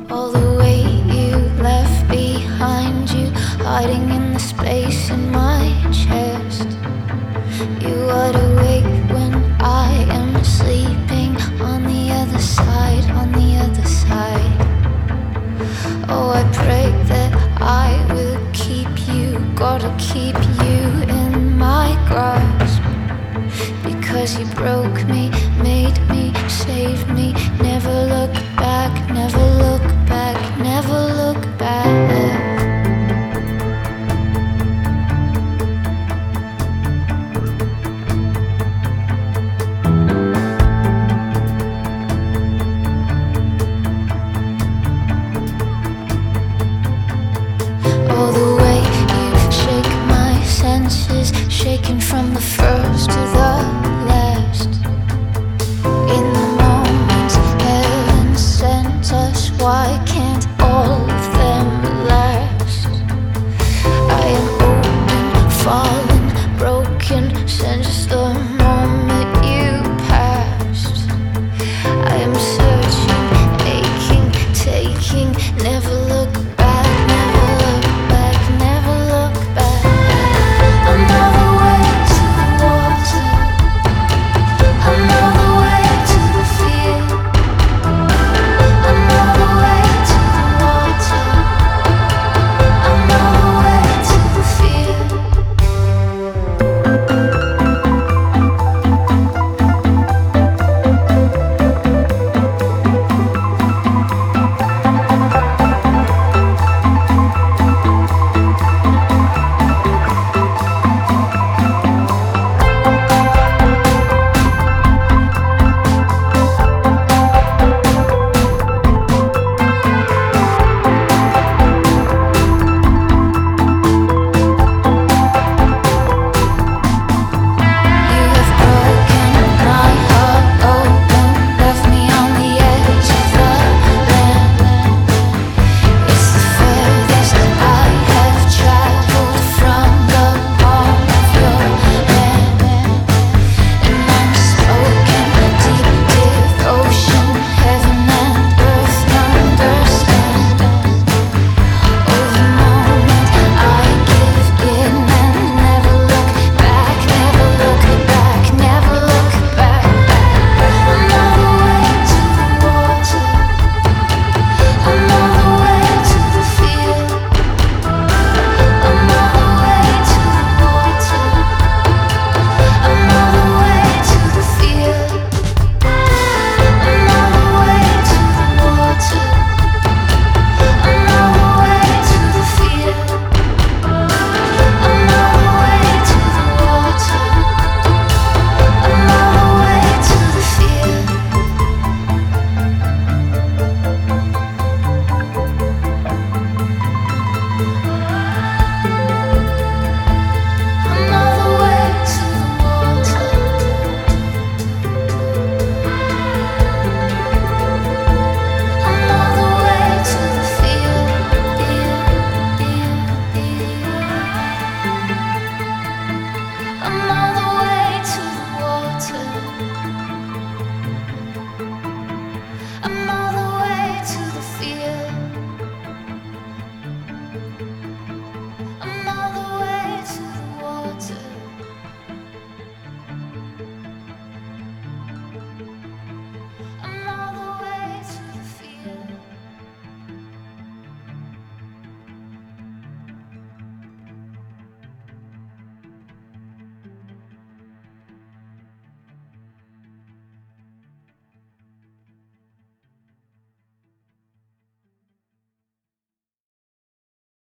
All the way you left behind you, hiding in the space in my chest. You are awake when I am sleeping on the other side, on the other side. Oh, I pray that I will keep you, gotta keep you in my grasp. Because you broke me, made me, saved me. Never look back, never look back, never look back. All the way you shake my senses, shaking from the first to the last. In the moments heaven sent us, why can't